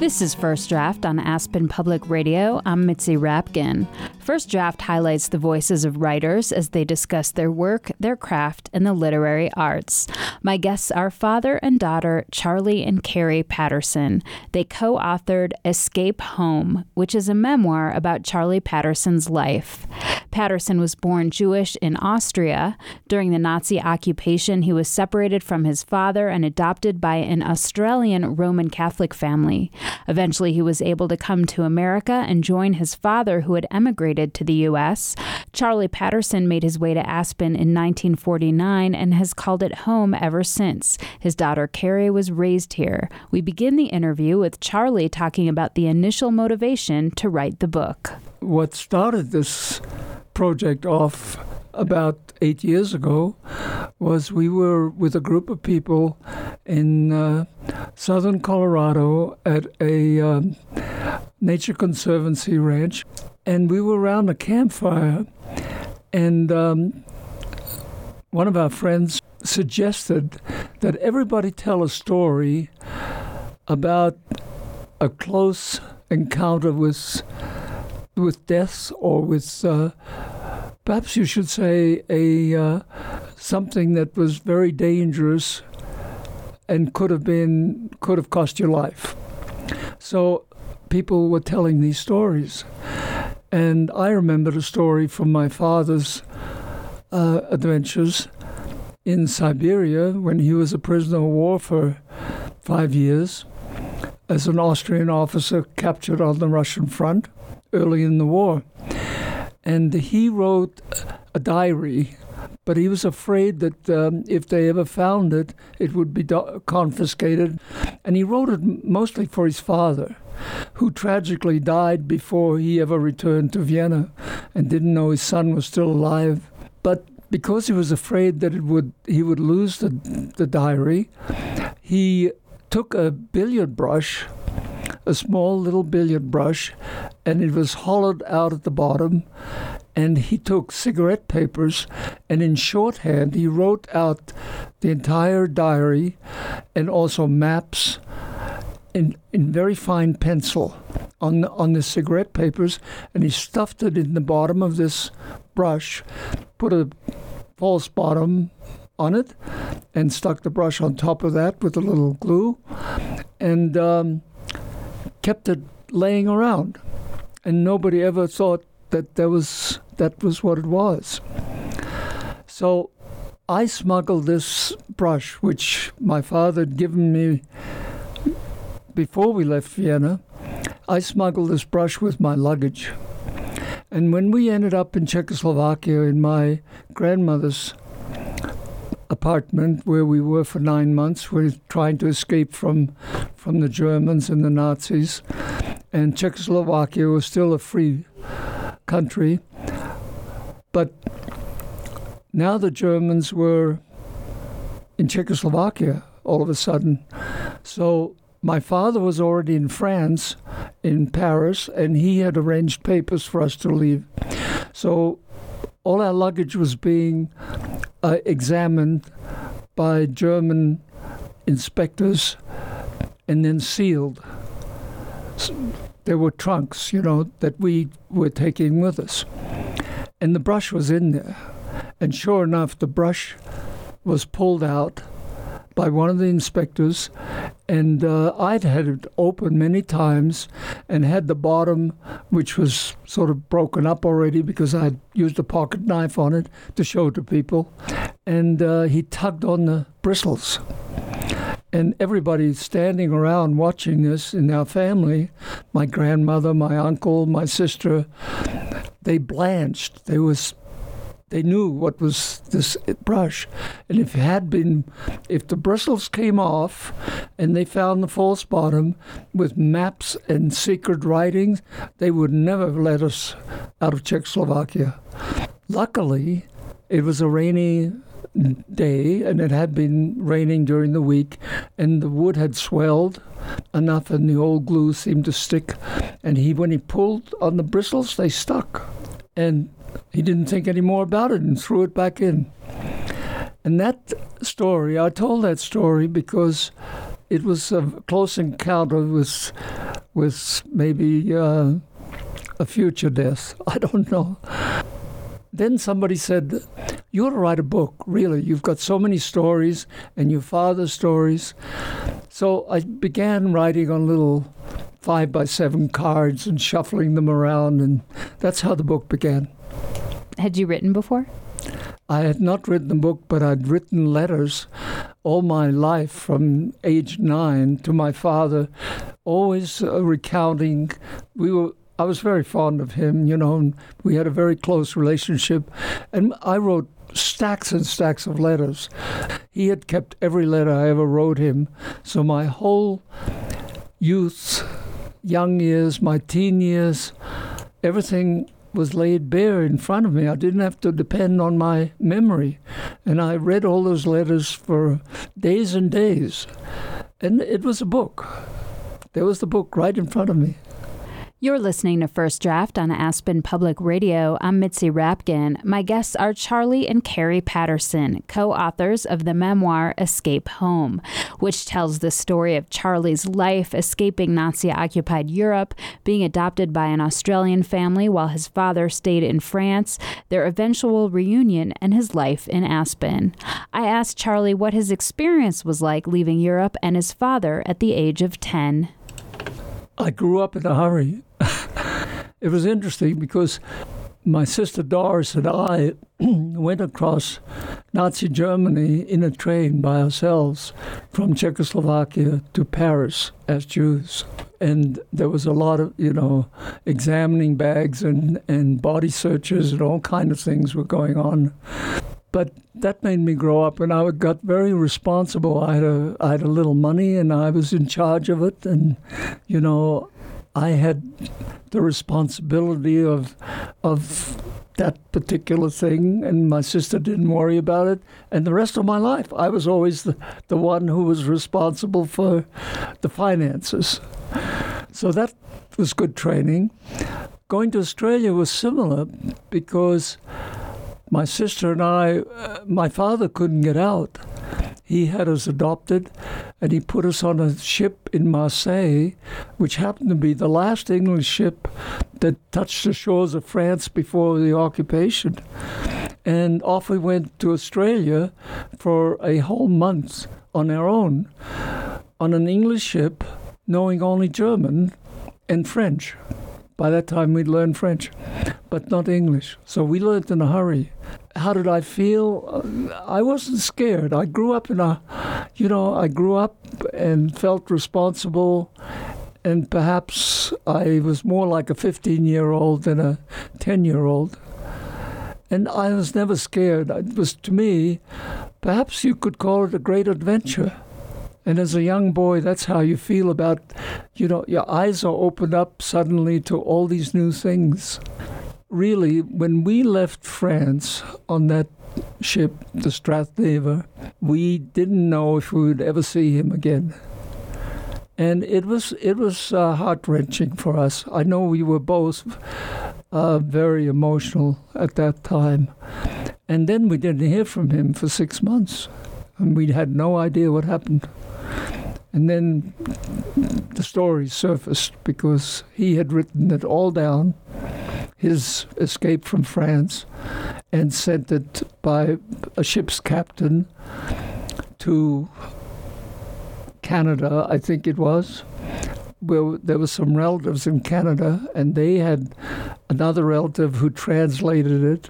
This is First Draft on Aspen Public Radio. I'm Mitzi Rapkin. First Draft highlights the voices of writers as they discuss their work, their craft, and the literary arts. My guests are father and daughter Charlie and Carrie Patterson. They co-authored Escape Home, which is a memoir about Charlie Patterson's life. Patterson was born Jewish in Austria. During the Nazi occupation, he was separated from his father and adopted by an Australian Roman Catholic family. Eventually, he was able to come to America and join his father, who had emigrated to the U.S. Charlie Patterson made his way to Aspen in 1949 and has called it home ever since. His daughter Carrie was raised here. We begin the interview with Charlie talking about the initial motivation to write the book. What started this project off about 8 years ago was we were with a group of people in southern Colorado at a Nature Conservancy ranch, and we were around a campfire, and one of our friends suggested that everybody tell a story about a close encounter with death, or with perhaps you should say something that was very dangerous and could have cost your life. So people were telling these stories, and I remembered a story from my father's adventures in Siberia when he was a prisoner of war for 5 years as an Austrian officer captured on the Russian front early in the war. And he wrote a diary, but he was afraid that if they ever found it, it would be confiscated. And he wrote it mostly for his father, who tragically died before he ever returned to Vienna and didn't know his son was still alive. But because he was afraid that he would lose the diary, he took a billiard brush, a small little billiard brush, and it was hollowed out at the bottom, and he took cigarette papers, and in shorthand he wrote out the entire diary and also maps in very fine pencil on the cigarette papers, and he stuffed it in the bottom of this brush, put a false bottom on it, and stuck the brush on top of that with a little glue, and kept it laying around. And nobody ever thought that that was what it was. So I smuggled this brush, which my father had given me before we left Vienna. I smuggled this brush with my luggage. And when we ended up in Czechoslovakia in my grandmother's apartment, where we were for 9 months, we were trying to escape from the Germans and the Nazis, and Czechoslovakia was still a free country. But now the Germans were in Czechoslovakia all of a sudden. So my father was already in France, in Paris, and he had arranged papers for us to leave. So all our luggage was being examined by German inspectors and then sealed. There were trunks, that we were taking with us. And the brush was in there. And sure enough, the brush was pulled out by one of the inspectors, and I'd had it open many times and had the bottom, which was sort of broken up already because I'd used a pocket knife on it to show to people, and he tugged on the bristles. And everybody standing around watching this in our family, my grandmother, my uncle, my sister, they blanched. They knew what was this brush. And if the bristles came off and they found the false bottom with maps and secret writings, they would never have let us out of Czechoslovakia. Luckily, it was a rainy day, and it had been raining during the week, and the wood had swelled enough and the old glue seemed to stick. And when he pulled on the bristles, they stuck. And he didn't think any more about it and threw it back in. And that story, I told that story because it was a close encounter with with maybe a future death. I don't know. Then somebody said, you ought to write a book, really. You've got so many stories and your father's stories. So I began writing on little 5x7 cards and shuffling them around, and that's how the book began. Had you written before? I had not written a book, but I'd written letters all my life from age 9 to my father, always recounting. I was very fond of him, and we had a very close relationship. And I wrote stacks and stacks of letters. He had kept every letter I ever wrote him. So my whole youth, young years, my teen years, everything was laid bare in front of me. I didn't have to depend on my memory. And I read all those letters for days and days. And it was a book. There was the book right in front of me. You're listening to First Draft on Aspen Public Radio. I'm Mitzi Rapkin. My guests are Charlie and Carrie Patterson, co-authors of the memoir Escape Home, which tells the story of Charlie's life escaping Nazi-occupied Europe, being adopted by an Australian family while his father stayed in France, their eventual reunion, and his life in Aspen. I asked Charlie what his experience was like leaving Europe and his father at the age of 10. I grew up in a hurry. It was interesting because my sister Doris and I went across Nazi Germany in a train by ourselves from Czechoslovakia to Paris as Jews. And there was a lot of, examining bags and body searches and all kinds of things were going on. But that made me grow up, and I got very responsible. I had a little money, and I was in charge of it. And, I had the responsibility of that particular thing, and my sister didn't worry about it. And the rest of my life, I was always the one who was responsible for the finances. So that was good training. Going to Australia was similar because my sister and I, my father couldn't get out. He had us adopted, and he put us on a ship in Marseille, which happened to be the last English ship that touched the shores of France before the occupation. And off we went to Australia for a whole month on our own, on an English ship, knowing only German and French. By that time, we'd learned French, but not English. So we learned in a hurry. How did I feel? I wasn't scared. I grew up I grew up and felt responsible, and perhaps I was more like a 15-year-old than a 10-year-old. And I was never scared. It was, to me, perhaps you could call it a great adventure. And as a young boy, that's how you feel about, your eyes are opened up suddenly to all these new things. Really, when we left France on that ship, the Strathneva, we didn't know if we would ever see him again. And it was heart-wrenching for us. I know we were both very emotional at that time. And then we didn't hear from him for 6 months. And we had no idea what happened. And then the story surfaced because he had written it all down, his escape from France, and sent it by a ship's captain to Canada, I think it was, where there were some relatives in Canada, and they had another relative who translated it.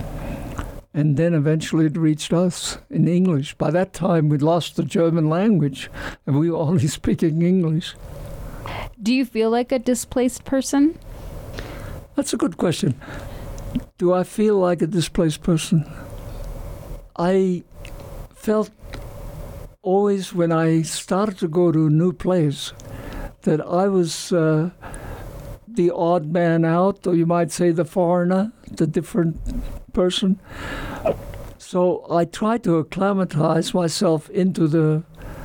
And then eventually it reached us in English. By that time, we'd lost the German language, and we were only speaking English. Do you feel like a displaced person? That's a good question. Do I feel like a displaced person? I felt always when I started to go to a new place that I was the odd man out, or you might say the foreigner, the different person. So I tried to acclimatize myself into the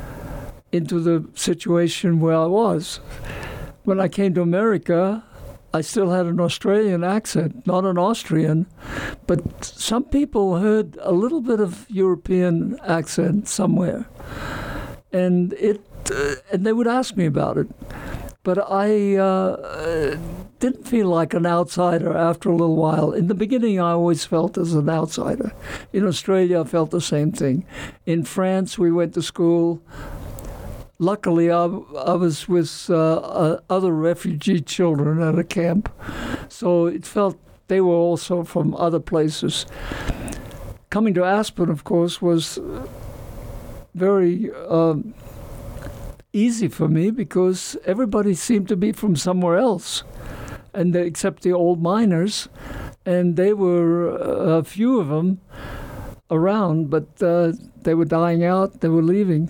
situation where I was. When I came to America, I still had an Australian accent, not an Austrian, but some people heard a little bit of European accent somewhere, and they would ask me about it. But I didn't feel like an outsider after a little while. In the beginning, I always felt as an outsider. In Australia, I felt the same thing. In France, we went to school. Luckily, I was with other refugee children at a camp, so it felt they were also from other places. Coming to Aspen, of course, was very easy for me because everybody seemed to be from somewhere else, and except the old miners, and they were a few of them around, but they were dying out, they were leaving.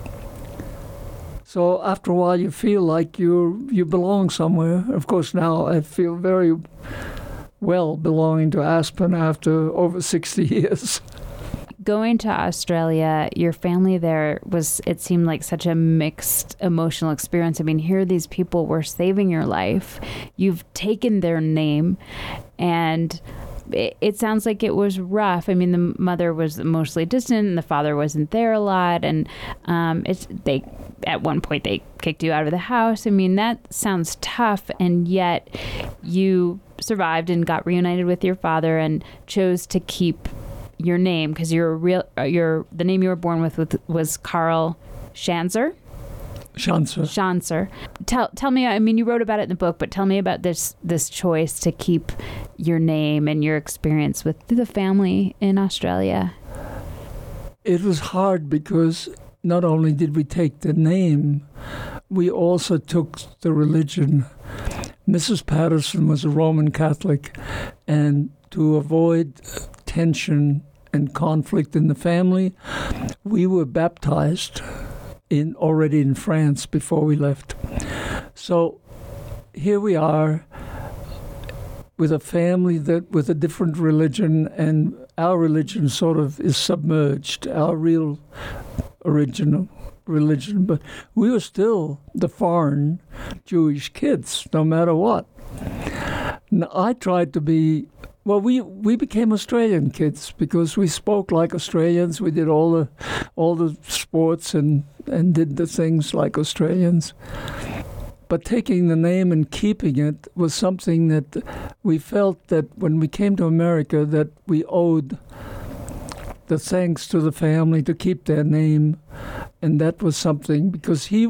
So after a while you feel like you belong somewhere. Of course now I feel very well belonging to Aspen after over 60 years. Going to Australia, your family there it seemed like such a mixed emotional experience. I mean, here these people were saving your life. You've taken their name, and it sounds like it was rough. I mean, the mother was emotionally distant, and the father wasn't there a lot, and at one point they kicked you out of the house. I mean, that sounds tough, and yet you survived and got reunited with your father and chose to keep your name because the name you were born with was Karl Schanzer. Schanzer. Tell me. I mean, you wrote about it in the book, but tell me about this choice to keep your name and your experience with the family in Australia. It was hard because not only did we take the name, we also took the religion. Mrs. Patterson was a Roman Catholic, and to avoid tension and conflict in the family, we were baptized already in France before we left. So here we are with a family with a different religion, and our religion sort of is submerged, our real original religion. But we were still the foreign Jewish kids, no matter what. And I tried to be. Well, we became Australian kids because we spoke like Australians. We did all the sports and did the things like Australians. But taking the name and keeping it was something that we felt that when we came to America that we owed the thanks to the family to keep their name. And that was something because he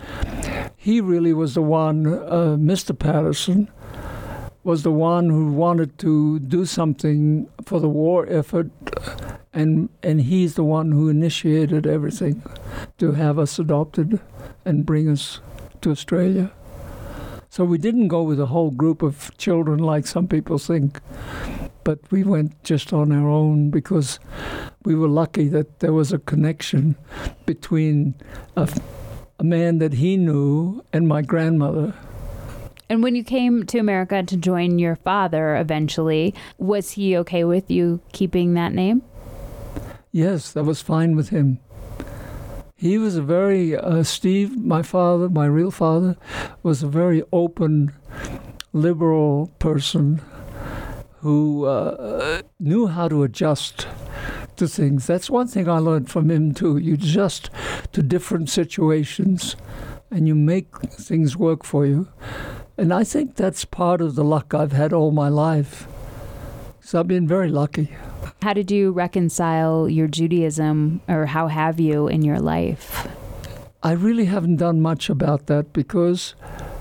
really was the one, Mr. Patterson, was the one who wanted to do something for the war effort, and he's the one who initiated everything to have us adopted and bring us to Australia. So we didn't go with a whole group of children like some people think, but we went just on our own because we were lucky that there was a connection between a man that he knew and my grandmother. And when you came to America to join your father eventually, was he okay with you keeping that name? Yes, that was fine with him. He was a very, Steve, my father, my real father, was a very open, liberal person who knew how to adjust to things. That's one thing I learned from him, too. You adjust to different situations and you make things work for you. And I think that's part of the luck I've had all my life. So I've been very lucky. How did you reconcile your Judaism, or how have you in your life? I really haven't done much about that because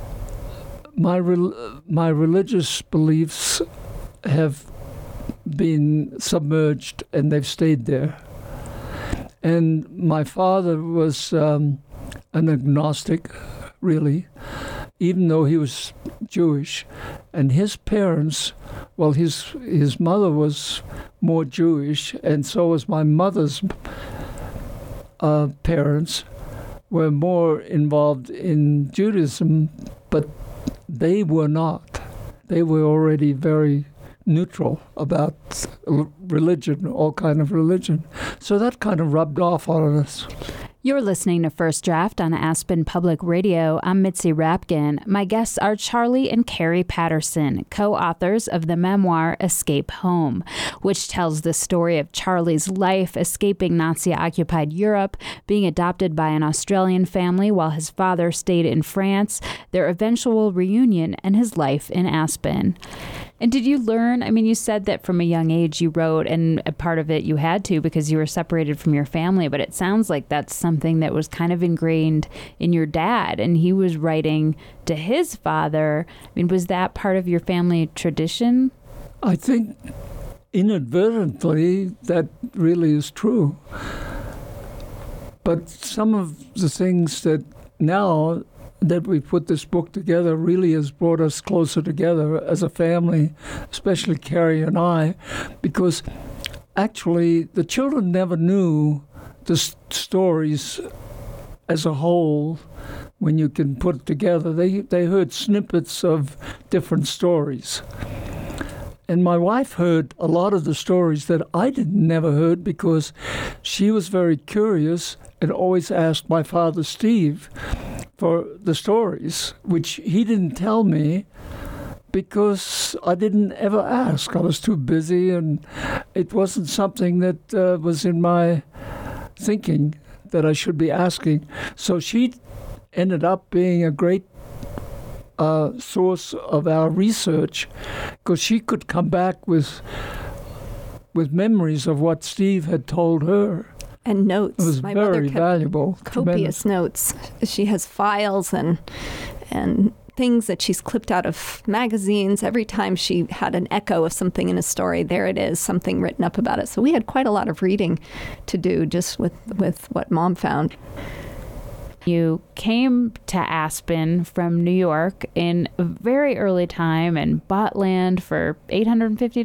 my religious beliefs have been submerged and they've stayed there. And my father was an agnostic, really, even though he was Jewish. And his parents, well, his mother was more Jewish, and so was my mother's parents, were more involved in Judaism, but they were not. They were already very neutral about religion, all kind of religion. So that kind of rubbed off on us. You're listening to First Draft on Aspen Public Radio. I'm Mitzi Rapkin. My guests are Charlie and Carrie Patterson, co-authors of the memoir Escape Home, which tells the story of Charlie's life escaping Nazi-occupied Europe, being adopted by an Australian family while his father stayed in France, their eventual reunion, and his life in Aspen. And did you learn, you said that from a young age you wrote, and a part of it you had to because you were separated from your family, but it sounds like that's something that was kind of ingrained in your dad, and he was writing to his father. Was that part of your family tradition? I think inadvertently that really is true. But some of the things that now that we put this book together really has brought us closer together as a family, especially Carrie and I, because actually the children never knew the stories as a whole when you can put it together. They heard snippets of different stories. And my wife heard a lot of the stories that I never heard because she was very curious and always asked my father, Steve, for the stories, which he didn't tell me because I didn't ever ask. I was too busy, and it wasn't something that was in my thinking that I should be asking. So she ended up being a great source of our research because she could come back with memories of what Steve had told her. And notes. It was My very mother kept valuable. copious notes. She has files and things that she's clipped out of magazines. Every time she had an echo of something in a story, there it is, something written up about it. So we had quite a lot of reading to do just with what Mom found. You came to Aspen from New York in a very early time and bought land for $850,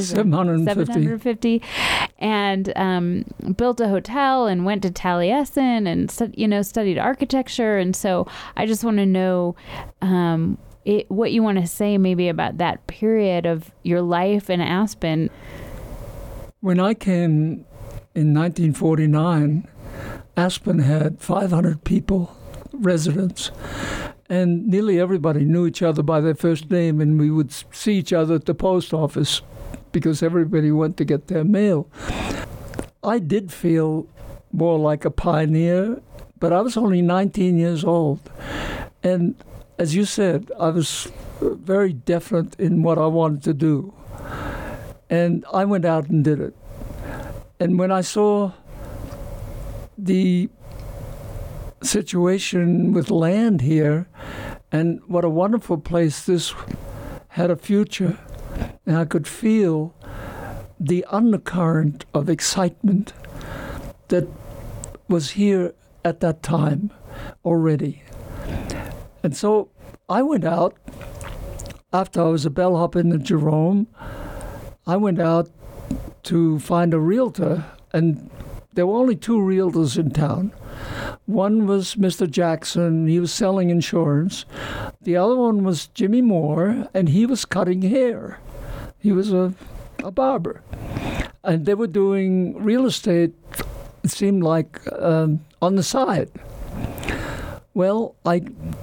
$750, and built a hotel and went to Taliesin and studied architecture. And so I just want to know what you want to say maybe about that period of your life in Aspen. When I came in 1949, Aspen had 500 people, residents, and nearly everybody knew each other by their first name, and we would see each other at the post office because everybody went to get their mail. I did feel more like a pioneer, but I was only 19 years old. And as you said, I was very definite in what I wanted to do. And I went out and did it. And when I saw the situation with land here and what a wonderful place this had a future, and I could feel the undercurrent of excitement that was here at that time already. And so I went out after I was a bellhop in the Jerome. I went out to find a realtor, and there were only two realtors in town. One was Mr. Jackson. He was selling insurance. The other one was Jimmy Moore, and he was cutting hair. He was a barber. And they were doing real estate, it seemed like, on the side. Well, I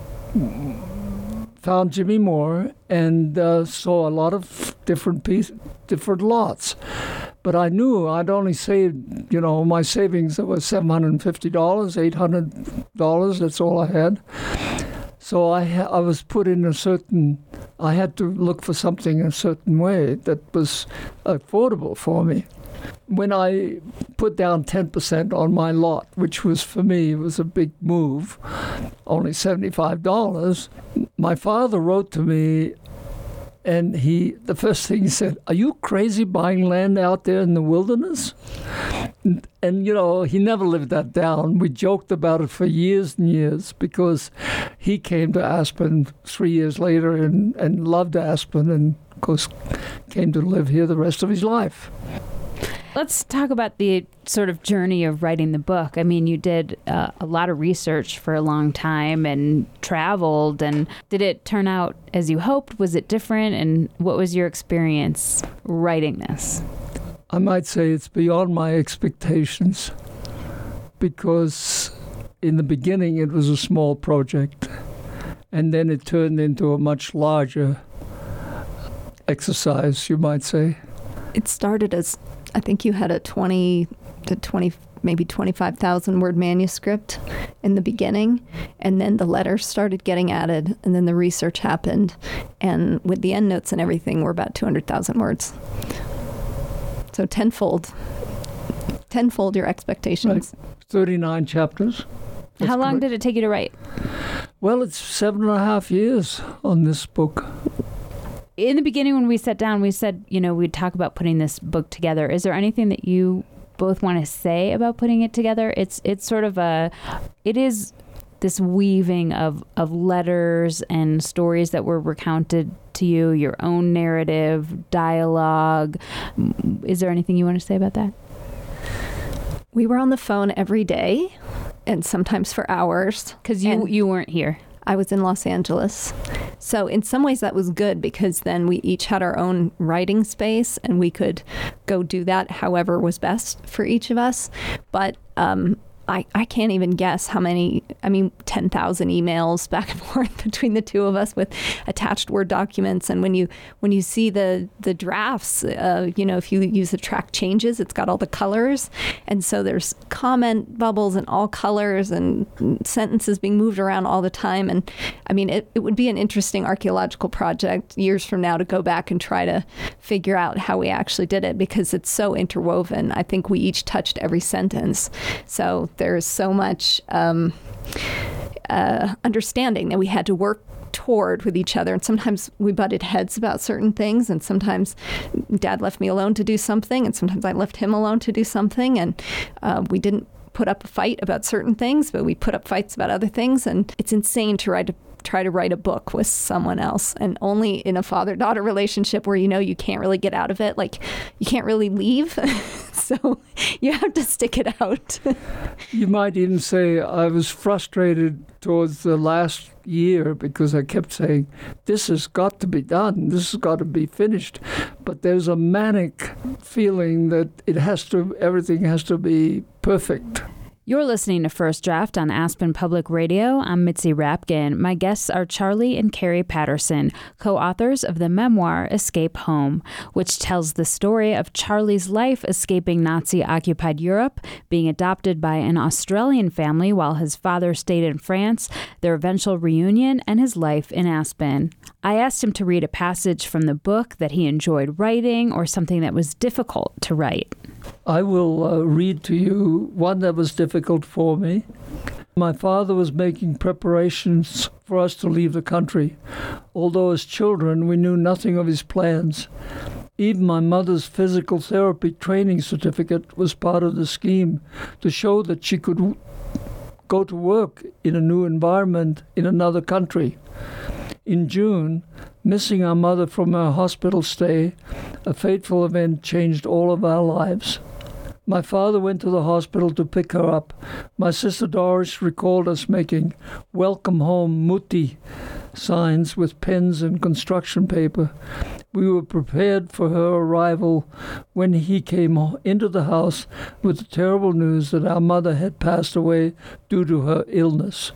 found Jimmy Moore and saw a lot of different lots. But I knew I'd only saved, my savings that was $750, $800. That's all I had. So I was put in I had to look for something a certain way that was affordable for me. When I put down 10% on my lot, which was for me was a big move, only $75, my father wrote to me. And the first thing he said, "Are you crazy buying land out there in the wilderness?" And he never lived that down. We joked about it for years and years because he came to Aspen 3 years later and loved Aspen and, of course, came to live here the rest of his life. Let's talk about the sort of journey of writing the book. You did a lot of research for a long time and traveled. And did it turn out as you hoped? Was it different? And what was your experience writing this? I might say it's beyond my expectations because in the beginning it was a small project, and then it turned into a much larger exercise, you might say. It started as, I think you had a 20 to 20, maybe 25,000 word manuscript in the beginning, and then the letters started getting added, and then the research happened, and with the endnotes and everything, we're about 200,000 words. So tenfold your expectations. Right. 39 chapters. That's How long correct. did it take you to write? Well, it's 7.5 years on this book. In the beginning, when we sat down, we said, we'd talk about putting this book together. Is there anything that you both want to say about putting it together? It's sort of it is this weaving of letters and stories that were recounted to you, your own narrative, dialogue. Is there anything you want to say about that? We were on the phone every day, and sometimes for hours. Because you weren't here. I was in Los Angeles. So in some ways that was good, because then we each had our own writing space and we could go do that however was best for each of us. But I can't even guess how many, 10,000 emails back and forth between the two of us with attached Word documents. And when you see the drafts, if you use the track changes, it's got all the colors. And so there's comment bubbles in all colors and sentences being moved around all the time. And it would be an interesting archaeological project years from now to go back and try to figure out how we actually did it, because it's so interwoven. I think we each touched every sentence. So there's so much understanding that we had to work toward with each other. And sometimes we butted heads about certain things, and sometimes Dad left me alone to do something, and sometimes I left him alone to do something. And we didn't put up a fight about certain things, but we put up fights about other things. And it's insane to try to write a book with someone else, and only in a father-daughter relationship where you can't really get out of it. Like, you can't really leave. So you have to stick it out. You might even say I was frustrated towards the last year because I kept saying, this has got to be done. This has got to be finished. But there's a manic feeling that everything has to be perfect. You're listening to First Draft on Aspen Public Radio. I'm Mitzi Rapkin. My guests are Charlie and Carrie Patterson, co-authors of the memoir Escape Home, which tells the story of Charlie's life escaping Nazi-occupied Europe, being adopted by an Australian family while his father stayed in France, their eventual reunion, and his life in Aspen. I asked him to read a passage from the book that he enjoyed writing or something that was difficult to write. I will read to you one that was difficult for me. My father was making preparations for us to leave the country. Although as children we knew nothing of his plans. Even my mother's physical therapy training certificate was part of the scheme to show that she could go to work in a new environment in another country. In June, missing our mother from her hospital stay, a fateful event changed all of our lives. My father went to the hospital to pick her up. My sister Doris recalled us making "Welcome Home, Mutti" signs with pens and construction paper. We were prepared for her arrival when he came into the house with the terrible news that our mother had passed away due to her illness.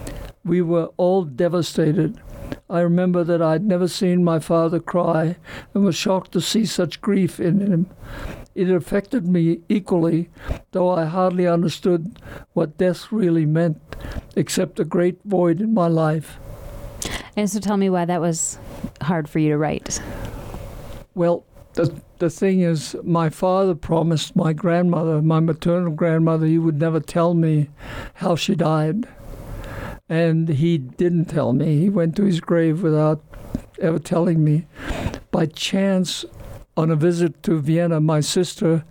We were all devastated. I remember that I'd never seen my father cry and was shocked to see such grief in him. It affected me equally, though I hardly understood what death really meant, except a great void in my life. And so tell me why that was hard for you to write. Well, the thing is, my father promised my grandmother, my maternal grandmother, he would never tell me how she died. And he didn't tell me. He went to his grave without ever telling me. By chance, on a visit to Vienna, my sister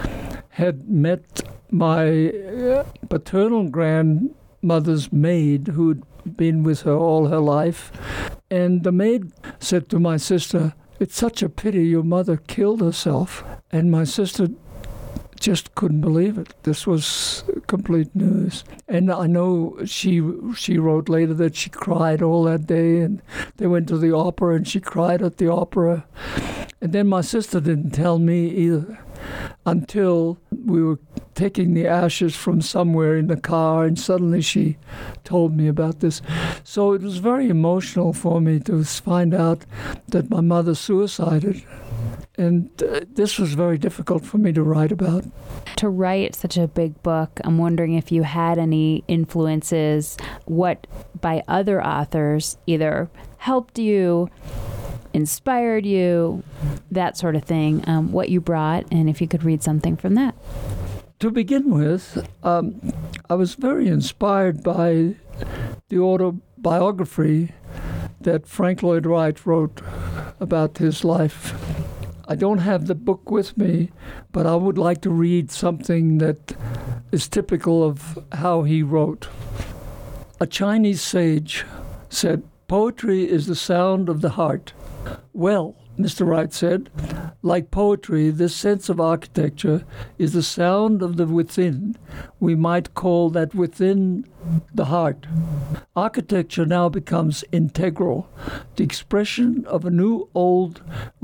had met my paternal grandmother's maid, who'd been with her all her life. And the maid said to my sister, "It's such a pity your mother killed herself." And my sister just couldn't believe it. This was complete news. And I know she wrote later that she cried all that day, and they went to the opera and she cried at the opera. And then my sister didn't tell me either. until we were taking the ashes from somewhere in the car, and suddenly she told me about this. So it was very emotional for me to find out that my mother suicided. And this was very difficult for me to write about. To write such a big book, I'm wondering if you had any influences, what by other authors either helped you, inspired you, that sort of thing, what you brought, and if you could read something from that. To begin with, I was very inspired by the autobiography that Frank Lloyd Wright wrote about his life. I don't have the book with me, but I would like to read something that is typical of how he wrote. A Chinese sage said, "Poetry is the sound of the heart." Well, Mr. Wright said, like poetry, this sense of architecture is the sound of the within. We might call that within the heart. Architecture now becomes integral, the expression of a new old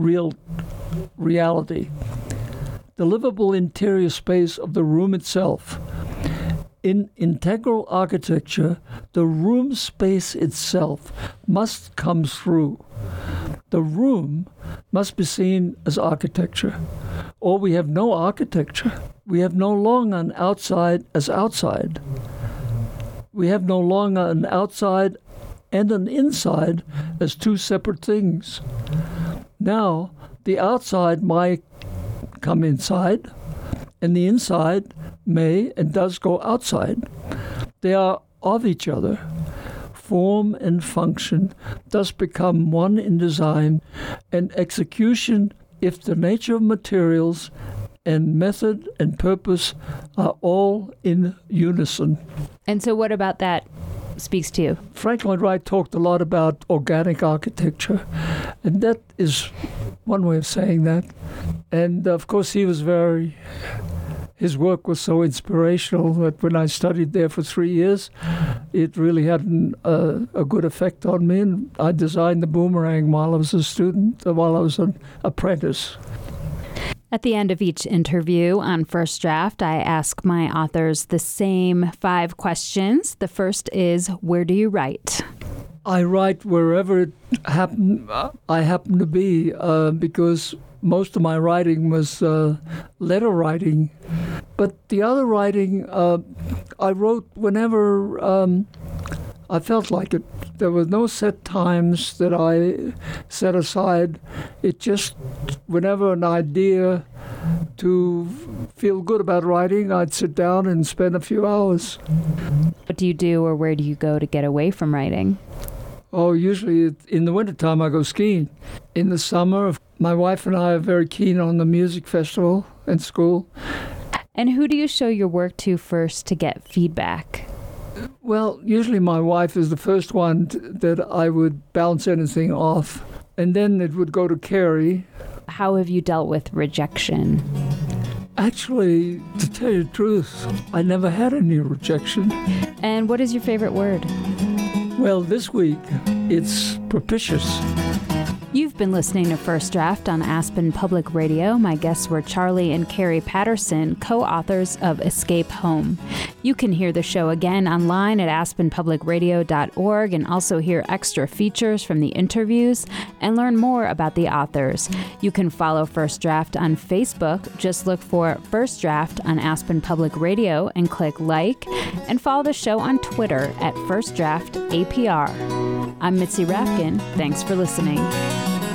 reality, the livable interior space of the room itself. In integral architecture, the room space itself must come through. The room must be seen as architecture, or we have no architecture. We have no longer an outside as outside. We have no longer an outside and an inside as two separate things. Now, the outside might come inside, and the inside may and does go outside. They are of each other. Form and function thus become one in design and execution if the nature of materials and method and purpose are all in unison. And so what about that speaks to you? Frank Lloyd Wright talked a lot about organic architecture, and that is one way of saying that. And of course his work was so inspirational that when I studied there for 3 years, it really had a good effect on me. And I designed the boomerang while I was a student, while I was an apprentice. At the end of each interview on First Draft, I ask my authors the same 5 questions. The first is, where do you write? I write wherever I happen to be, because most of my writing was letter writing. But the other writing, I wrote whenever I felt like it. There were no set times that I set aside. It just, whenever an idea to feel good about writing, I'd sit down and spend a few hours. What do you do, or where do you go to get away from writing? Oh, usually in the wintertime I go skiing. In the summer, my wife and I are very keen on the music festival in school. And who do you show your work to first to get feedback? Well, usually my wife is the first one that I would bounce anything off. And then it would go to Carrie. How have you dealt with rejection? Actually, to tell you the truth, I never had any rejection. And what is your favorite word? Well, this week, it's propitious. You've been listening to First Draft on Aspen Public Radio. My guests were Charlie and Carrie Patterson, co-authors of Escape Home. You can hear the show again online at aspenpublicradio.org and also hear extra features from the interviews and learn more about the authors. You can follow First Draft on Facebook. Just look for First Draft on Aspen Public Radio and click like, and follow the show on Twitter at First Draft APR. I'm Mitzi Rapkin. Thanks for listening.